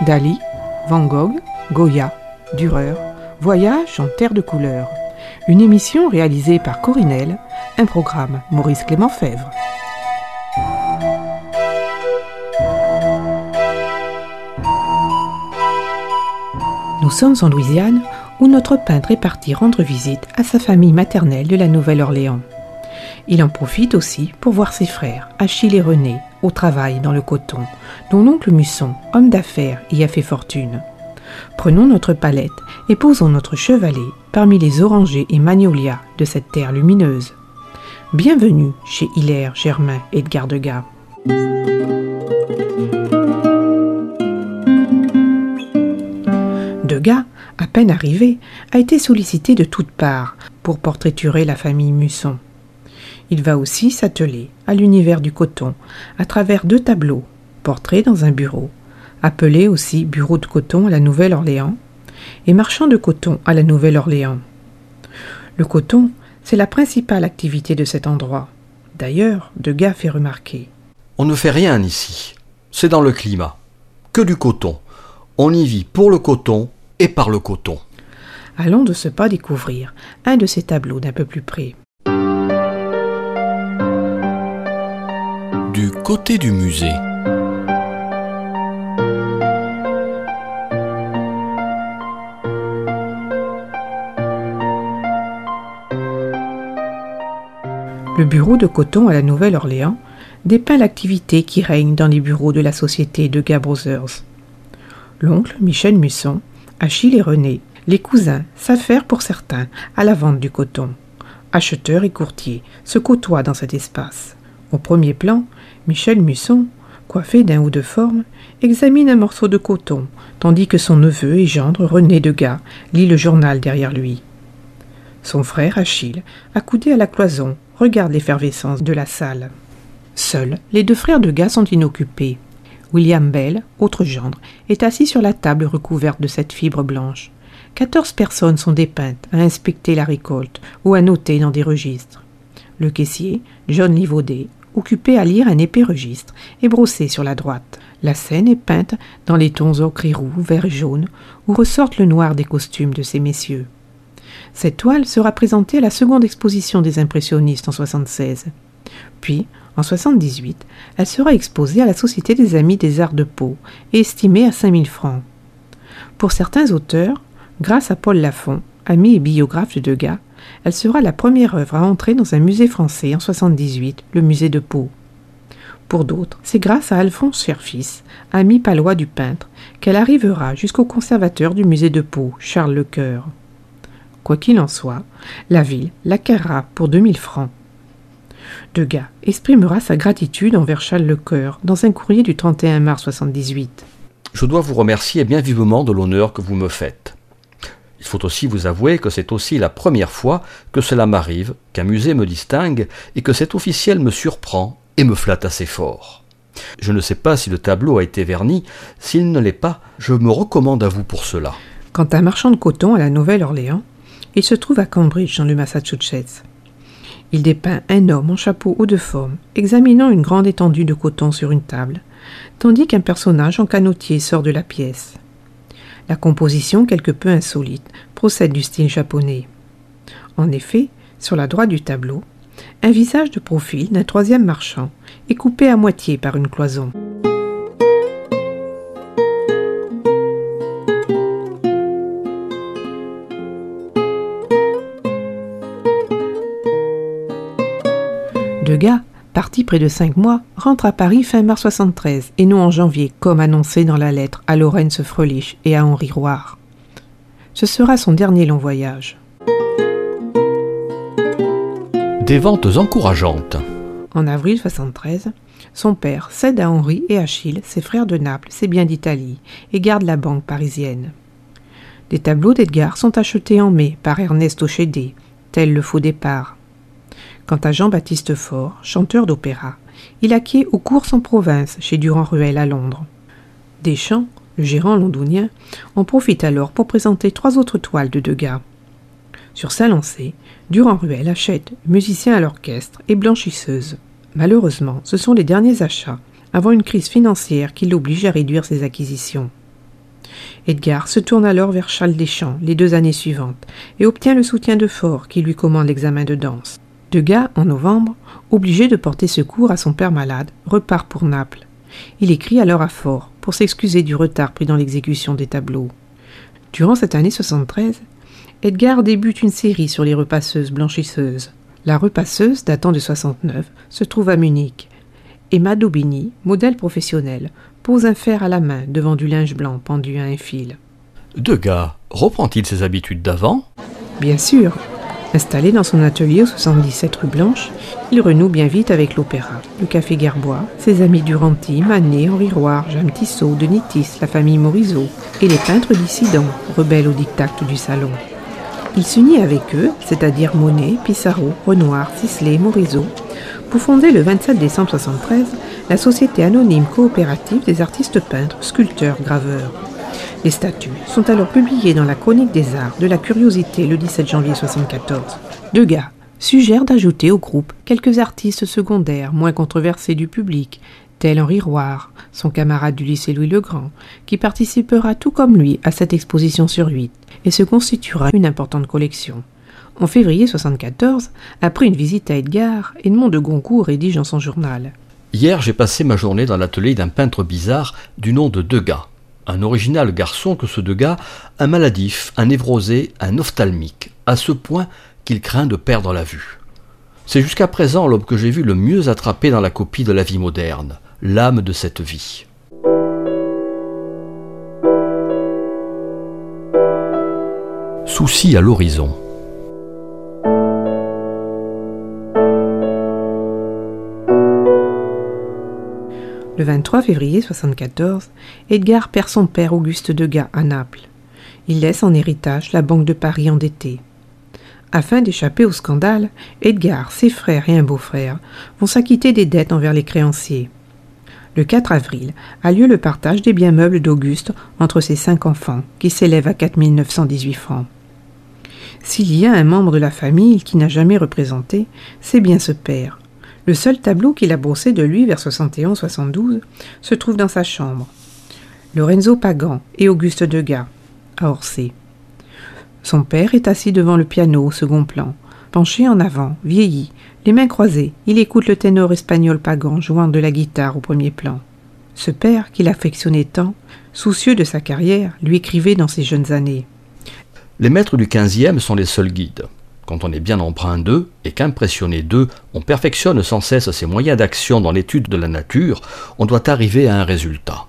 Dali, Van Gogh, Goya, Dürer, Voyage en terre de couleurs. Une émission réalisée par Corinel, un programme Maurice Clément Fèvre. Nous sommes en Louisiane où notre peintre est parti rendre visite à sa famille maternelle de la Nouvelle-Orléans. Il en profite aussi pour voir ses frères, Achille et René, au travail dans le coton, dont l'oncle Musson, homme d'affaires, y a fait fortune. Prenons notre palette et posons notre chevalet parmi les orangers et magnolias de cette terre lumineuse. Bienvenue chez Hilaire, Germain et Edgar Degas. Degas, à peine arrivé, a été sollicité de toutes parts pour portraiturer la famille Musson. Il va aussi s'atteler à l'univers du coton à travers 2 tableaux, portraits dans un bureau, appelé aussi bureau de coton à la Nouvelle-Orléans et marchand de coton à la Nouvelle-Orléans. Le coton, c'est la principale activité de cet endroit. D'ailleurs, Degas fait remarquer. On ne fait rien ici, c'est dans le climat, que du coton. On y vit pour le coton et par le coton. Allons de ce pas découvrir un de ces tableaux d'un peu plus près. Du côté du musée. Le bureau de coton à la Nouvelle-Orléans dépeint l'activité qui règne dans les bureaux de la société Degas Brothers. L'oncle, Michel Musson, Achille et René, les cousins, s'affairent pour certains à la vente du coton. Acheteurs et courtiers se côtoient dans cet espace. Au premier plan, Michel Musson, coiffé d'un haut de forme, examine un morceau de coton, tandis que son neveu et gendre René Degas lit le journal derrière lui. Son frère Achille, accoudé à la cloison, regarde l'effervescence de la salle. Seuls, les 2 frères Degas sont inoccupés. William Bell, autre gendre, est assis sur la table recouverte de cette fibre blanche. 14 personnes sont dépeintes à inspecter la récolte ou à noter dans des registres. Le caissier, John Livaudet, occupé à lire un épais registre, est brossé sur la droite. La scène est peinte dans les tons ocre et roux, vert et jaune, où ressortent le noir des costumes de ces messieurs. Cette toile sera présentée à la seconde exposition des impressionnistes en 1976. Puis, en 1978, elle sera exposée à la Société des Amis des Arts de Pau et estimée à 5 000 francs. Pour certains auteurs, grâce à Paul Lafont, ami et biographe de Degas, elle sera la première œuvre à entrer dans un musée français en 1978, le musée de Pau. Pour d'autres, c'est grâce à Alphonse Cherfis, ami palois du peintre, qu'elle arrivera jusqu'au conservateur du musée de Pau, Charles Lecoeur. Quoi qu'il en soit, la ville l'acquerra pour 2 000 francs. Degas exprimera sa gratitude envers Charles Lecoeur dans un courrier du 31 mars 1978. Je dois vous remercier bien vivement de l'honneur que vous me faites. Il faut aussi vous avouer que c'est aussi la première fois que cela m'arrive, qu'un musée me distingue et que cet officiel me surprend et me flatte assez fort. Je ne sais pas si le tableau a été verni. S'il ne l'est pas, je me recommande à vous pour cela. Quant à un marchand de coton à la Nouvelle-Orléans, il se trouve à Cambridge, dans le Massachusetts. Il dépeint un homme en chapeau haut de forme, examinant une grande étendue de coton sur une table, tandis qu'un personnage en canotier sort de la pièce. La composition, quelque peu insolite, procède du style japonais. En effet, sur la droite du tableau, un visage de profil d'un 3e marchand est coupé à moitié par une cloison. Degas, parti près de 5 mois, rentre à Paris fin mars 1973 et non en janvier, comme annoncé dans la lettre à Laurence Fröhlich et à Henri Roire. Ce sera son dernier long voyage. Des ventes encourageantes. En avril 1973, son père cède à Henri et Achille, ses frères de Naples, ses biens d'Italie, et garde la banque parisienne. Des tableaux d'Edgar sont achetés en mai par Ernest Ochédé, tel le Faux départ. Quant à Jean-Baptiste Faure, chanteur d'opéra, il acquiert aux courses en province chez Durand-Ruel à Londres. Deschamps, le gérant londonien, en profite alors pour présenter 3 autres toiles de Degas. Sur sa lancée, Durand-Ruel achète musicien à l'orchestre et blanchisseuse. Malheureusement, ce sont les derniers achats, avant une crise financière qui l'oblige à réduire ses acquisitions. Edgar se tourne alors vers Charles Deschamps les 2 années suivantes et obtient le soutien de Faure qui lui commande l'examen de danse. Degas, en novembre, obligé de porter secours à son père malade, repart pour Naples. Il écrit alors à Faure pour s'excuser du retard pris dans l'exécution des tableaux. Durant cette année 73, Edgar débute une série sur les repasseuses blanchisseuses. La repasseuse, datant de 69, se trouve à Munich. Emma Daubigny, modèle professionnelle, pose un fer à la main devant du linge blanc pendu à un fil. Degas reprend-il ses habitudes d'avant ? Bien sûr. Installé dans son atelier au 77 rue Blanche, il renoue bien vite avec l'opéra, le café Gerbois, ses amis Duranty, Manet, Henri Roire, Jeanne Tissot, Denis Tisse, la famille Morisot et les peintres dissidents, rebelles au diktat du salon. Il s'unit avec eux, c'est-à-dire Monet, Pissarro, Renoir, Sisley, Morisot, pour fonder le 27 décembre 1973 la Société anonyme coopérative des artistes peintres, sculpteurs, graveurs. Les statuts sont alors publiés dans la Chronique des Arts de la Curiosité le 17 janvier 1974. Degas suggère d'ajouter au groupe quelques artistes secondaires moins controversés du public, tel Henri Roire, son camarade du lycée Louis-le-Grand, qui participera tout comme lui à cette exposition sur 8 et se constituera une importante collection. En février 1974, après une visite à Edgar, Edmond de Goncourt rédige dans son journal. Hier, j'ai passé ma journée dans l'atelier d'un peintre bizarre du nom de Degas. Un original garçon que ce Degas, un maladif, un névrosé, un ophtalmique, à ce point qu'il craint de perdre la vue. C'est jusqu'à présent l'homme que j'ai vu le mieux attrapé dans la copie de la vie moderne, l'âme de cette vie. Souci à l'horizon. Le 23 février 1974, Edgar perd son père Auguste Degas à Naples. Il laisse en héritage la Banque de Paris endettée. Afin d'échapper au scandale, Edgar, ses frères et un beau-frère vont s'acquitter des dettes envers les créanciers. Le 4 avril a lieu le partage des biens meubles d'Auguste entre ses 5 enfants, qui s'élèvent à 4 918 francs. S'il y a un membre de la famille qui n'a jamais représenté, c'est bien ce père. Le seul tableau qu'il a brossé de lui vers 71-72 se trouve dans sa chambre. Lorenzo Pagan et Auguste Degas, à Orsay. Son père est assis devant le piano au second plan, penché en avant, vieilli, les mains croisées, il écoute le ténor espagnol Pagan jouant de la guitare au premier plan. Ce père, qu'il affectionnait tant, soucieux de sa carrière, lui écrivait dans ses jeunes années. Les maîtres du 15e sont les seuls guides. Quand on est bien empreint d'eux, et qu'impressionné d'eux, on perfectionne sans cesse ses moyens d'action dans l'étude de la nature, on doit arriver à un résultat.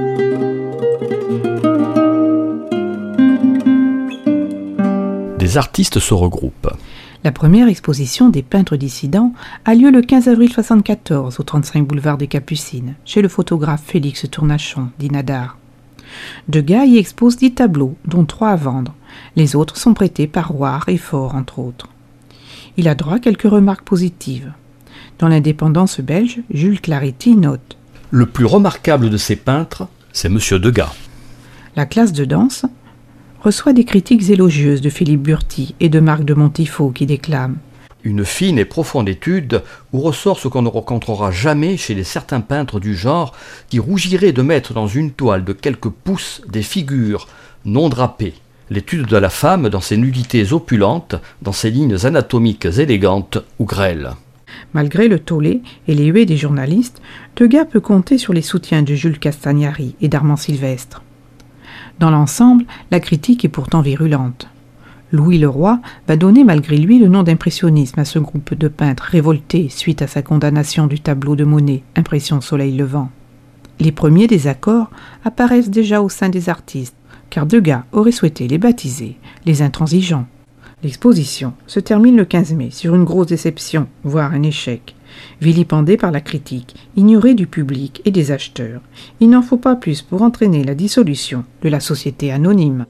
Des artistes se regroupent. La première exposition des peintres dissidents a lieu le 15 avril 1974 au 35 boulevard des Capucines, chez le photographe Félix Tournachon, dit Nadar. Degas y expose 10 tableaux, dont 3 à vendre. Les autres sont prêtés par Roire et Faure, entre autres. Il a droit à quelques remarques positives. Dans l'Indépendance belge, Jules Claretie note « Le plus remarquable de ces peintres, c'est M. Degas. » La classe de danse reçoit des critiques élogieuses de Philippe Burti et de Marc de Montifaux qui déclament Une fine et profonde étude où ressort ce qu'on ne rencontrera jamais chez les certains peintres du genre qui rougiraient de mettre dans une toile de quelques pouces des figures non drapées. L'étude de la femme dans ses nudités opulentes, dans ses lignes anatomiques élégantes ou grêles. Malgré le tollé et les huées des journalistes, Degas peut compter sur les soutiens de Jules Castagnari et d'Armand Sylvestre. Dans l'ensemble, la critique est pourtant virulente. Louis Leroy va donner malgré lui le nom d'impressionnisme à ce groupe de peintres révoltés suite à sa condamnation du tableau de Monet, Impression soleil levant. Les premiers désaccords apparaissent déjà au sein des artistes, car Degas aurait souhaité les baptiser les intransigeants. L'exposition se termine le 15 mai sur une grosse déception, voire un échec. Vilipendé par la critique, ignoré du public et des acheteurs, il n'en faut pas plus pour entraîner la dissolution de la société anonyme.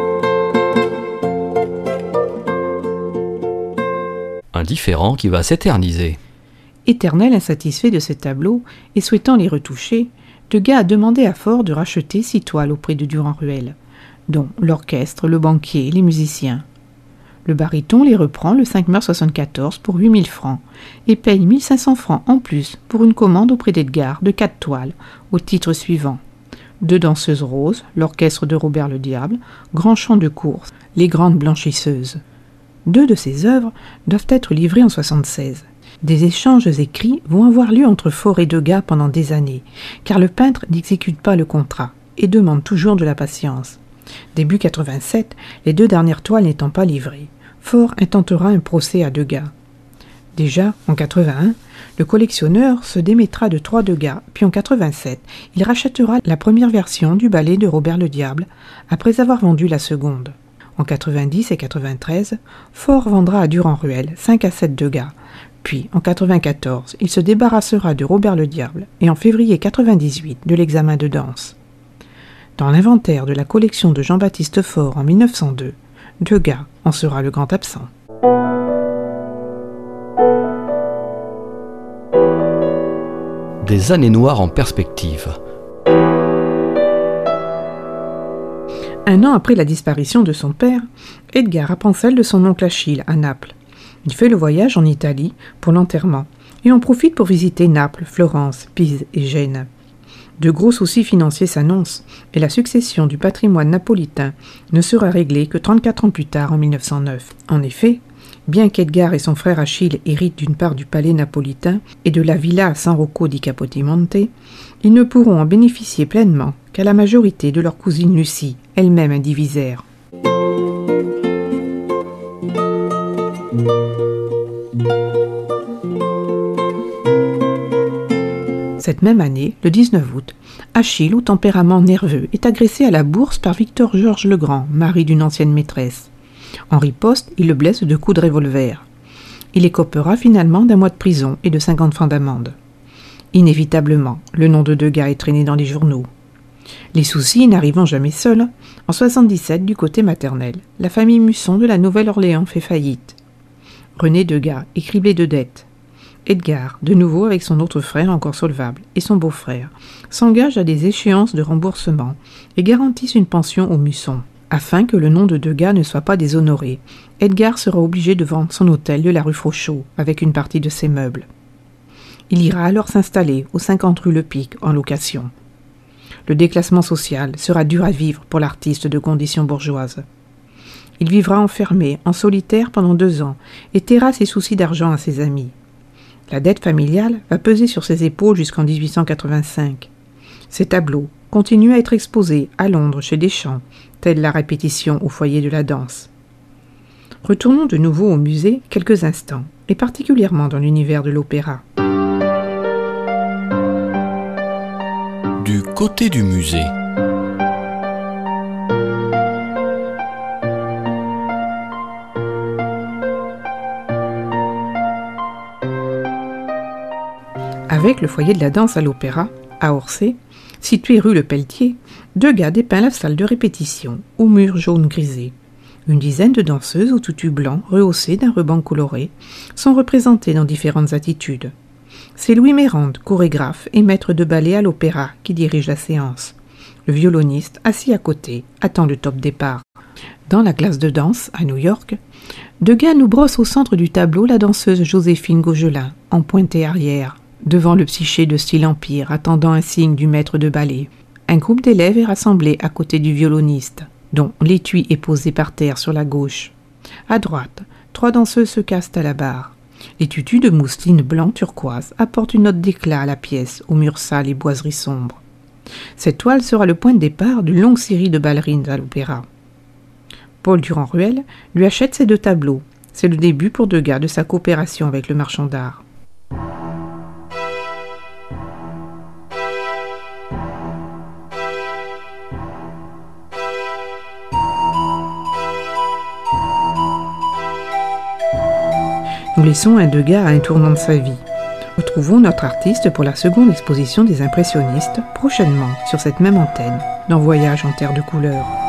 Un différend qui va s'éterniser. Éternel insatisfait de ces tableaux et souhaitant les retoucher, Degas a demandé à Faure de racheter 6 toiles auprès de Durand-Ruel, dont l'orchestre, le banquier, les musiciens. Le baryton les reprend le 5 mars 1974 pour 8 000 francs et paye 1 500 francs en plus pour une commande auprès d'Edgar de 4 toiles, au titre suivant. Deux danseuses roses, l'orchestre de Robert le Diable, Grand chant de course, Les Grandes Blanchisseuses. Deux de ces œuvres doivent être livrées en 1976. Des échanges écrits vont avoir lieu entre Faure et Degas pendant des années, car le peintre n'exécute pas le contrat et demande toujours de la patience. Début 87, les deux dernières toiles n'étant pas livrées, Faure intentera un procès à Degas. Déjà, en 81, le collectionneur se démettra de 3 Degas, puis en 87, il rachètera la première version du ballet de Robert le Diable, après avoir vendu la seconde. En 90 et 93, Faure vendra à Durand-Ruel 5 à 7 Degas. Puis, en 94, il se débarrassera de Robert le Diable et en février 98 de l'examen de danse. Dans l'inventaire de la collection de Jean-Baptiste Faure en 1902, Degas en sera le grand absent. Des années noires en perspective. Un an après la disparition de son père, Edgar apprend celle de son oncle Achille à Naples. Il fait le voyage en Italie pour l'enterrement et en profite pour visiter Naples, Florence, Pise et Gênes. De gros soucis financiers s'annoncent et la succession du patrimoine napolitain ne sera réglée que 34 ans plus tard en 1909. En effet, bien qu'Edgar et son frère Achille héritent d'une part du palais napolitain et de la villa San Rocco di Capodimonte, ils ne pourront en bénéficier pleinement qu'à la majorité de leur cousine Lucie, elle-même indivisaire. Cette même année, le 19 août, Achille, au tempérament nerveux, est agressé à la bourse par Victor-Georges Legrand, mari d'une ancienne maîtresse. En riposte, il le blesse de coups de revolver. Il écopera finalement d'1 mois de prison et de 50 francs d'amende. Inévitablement, le nom de Degas est traîné dans les journaux. Les soucis n'arrivant jamais seuls, en 1977, du côté maternel, la famille Musson de la Nouvelle-Orléans fait faillite. René Degas est criblé de dettes. Edgar, de nouveau avec son autre frère encore solvable, et son beau-frère, s'engagent à des échéances de remboursement et garantissent une pension aux Musson. Afin que le nom de Degas ne soit pas déshonoré, Edgar sera obligé de vendre son hôtel de la rue Frochot avec une partie de ses meubles. Il ira alors s'installer aux 50 rue Le Pic en location. Le déclassement social sera dur à vivre pour l'artiste de condition bourgeoise. Il vivra enfermé, en solitaire pendant 2 ans et taira ses soucis d'argent à ses amis. La dette familiale va peser sur ses épaules jusqu'en 1885. Ses tableaux continuent à être exposés à Londres chez Deschamps, telle la répétition au foyer de la danse. Retournons de nouveau au musée quelques instants, et particulièrement dans l'univers de l'opéra. Du côté du musée. Avec le foyer de la danse à l'opéra, à Orsay, situé rue Le Pelletier, Degas dépeint la salle de répétition, aux murs jaunes grisés. Une dizaine de danseuses au tutu blanc, rehaussées d'un ruban coloré, sont représentées dans différentes attitudes. C'est Louis Mérande, chorégraphe et maître de ballet à l'opéra, qui dirige la séance. Le violoniste, assis à côté, attend le top départ. Dans la classe de danse, à New York, Degas nous brosse au centre du tableau la danseuse Joséphine Gaugelin, en pointé arrière, devant le psyché de style empire, attendant un signe du maître de ballet. Un groupe d'élèves est rassemblé à côté du violoniste, dont l'étui est posé par terre sur la gauche. À droite, 3 danseuses se cassent à la barre. Les tutus de mousseline blanc turquoise apportent une note d'éclat à la pièce, aux murs sales et boiseries sombres. Cette toile sera le point de départ d'une longue série de ballerines à l'opéra. Paul Durand-Ruel lui achète ces 2 tableaux. C'est le début pour Degas de sa coopération avec le marchand d'art. Nous laissons un Degas à un tournant de sa vie. Retrouvons notre artiste pour la seconde exposition des impressionnistes, prochainement sur cette même antenne, dans Voyage en terre de couleurs.